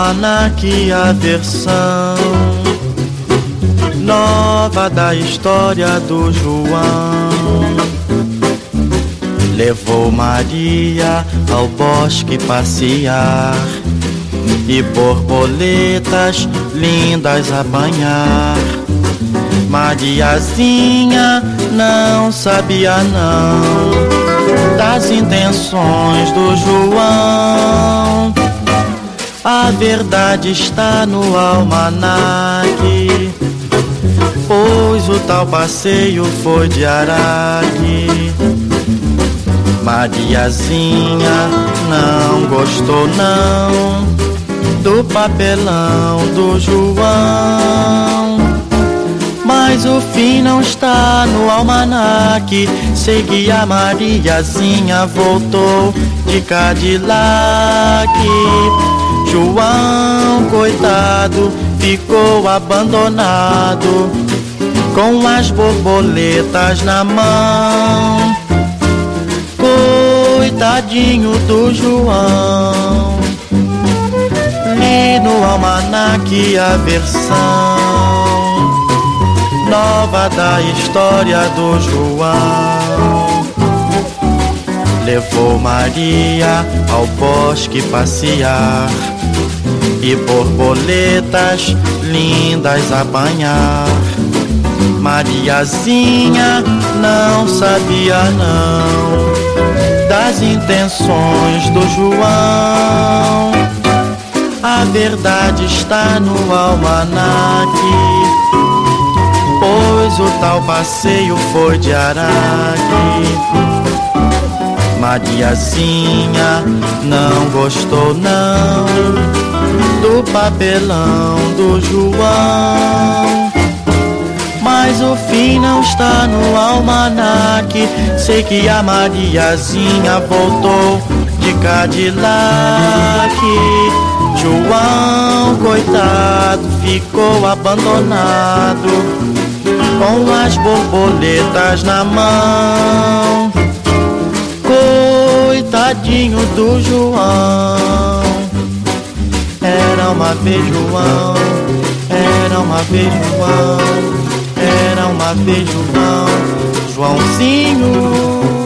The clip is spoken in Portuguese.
almanaque a versão nova da história do João. Levou Maria ao bosque passear e borboletas lindas apanhar. Mariazinha não sabia não das intenções do João. A verdade está no almanaque, pois o tal passeio foi de Araque. Mariazinha não gostou não do papelão do João, mas o fim não está no almanaque. Sei que a Mariazinha voltou de Cadillac. João, coitado, ficou abandonado com as borboletas na mão. Coitadinho do João. Li no almanaque a versão nova da história do João. Levou Maria ao bosque passear e borboletas lindas apanhar. Mariazinha não sabia não das intenções do João. A verdade está no almanaque, pois o tal passeio foi de Araque. Mariazinha não gostou não do papelão do João, mas o fim não está no almanaque. Sei que a Mariazinha voltou de Cadillac. João, coitado, ficou abandonado com as borboletas na mão. Coitadinho do João. Era uma vez João, era uma vez João, era uma vez João, Joãozinho.